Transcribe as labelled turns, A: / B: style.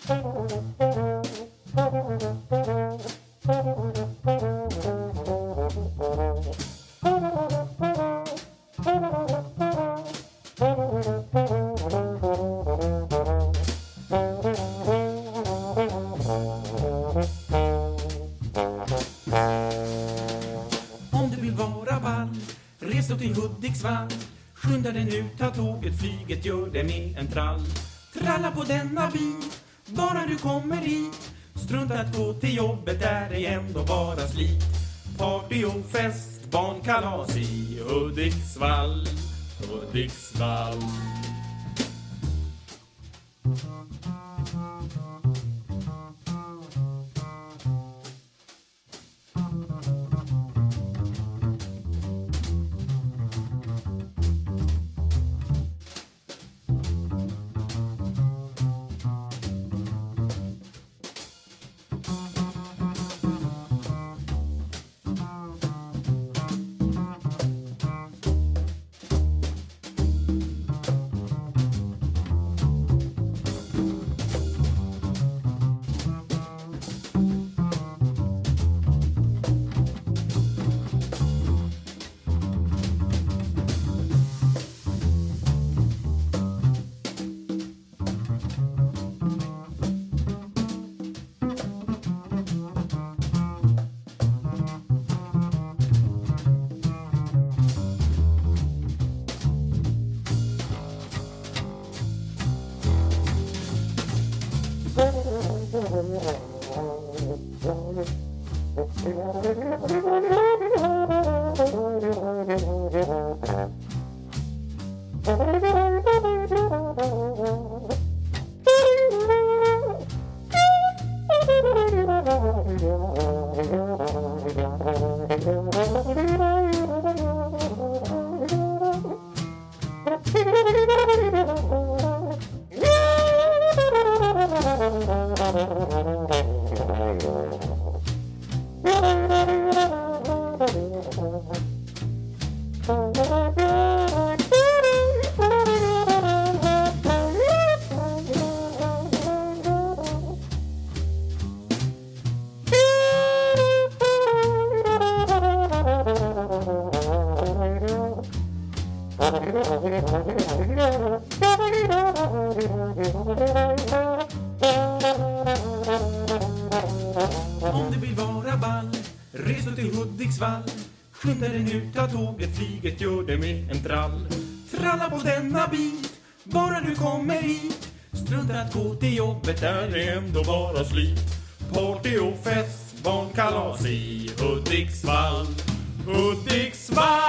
A: Om du vill vara ball, res då till Hudiksvall. Skynda dig nu, ta tåget, flyget, gör det med en trall. Tralla på denna bit, bara du kommer hit. Strunta att gå till jobbet, där är ändå bara slit. Party och fest, barnkalas i Hudiksvall, Hudiksvall. Om du vill vara ball, res då till Hudiksvall. Skynda dig nu, ta tåget, flyget, gör det med en trall. Tralla på denna bit, bara du kommer hit. Strunta att gå till jobbet, där är ändå bara slit. Party och fest, barnkalas i Hudiksvall, Hudiksvall.